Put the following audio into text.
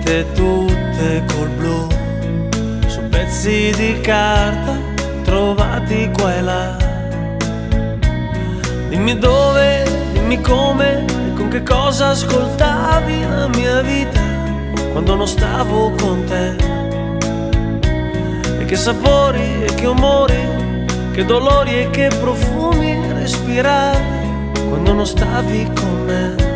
scritte tutte col blu su pezzi di carta trovati qua e là. Dimmi dove, dimmi come e con che cosa ascoltavi la mia vita quando non stavo con te. E che sapori e che umori, che dolori e che profumi respiravi quando non stavi con me.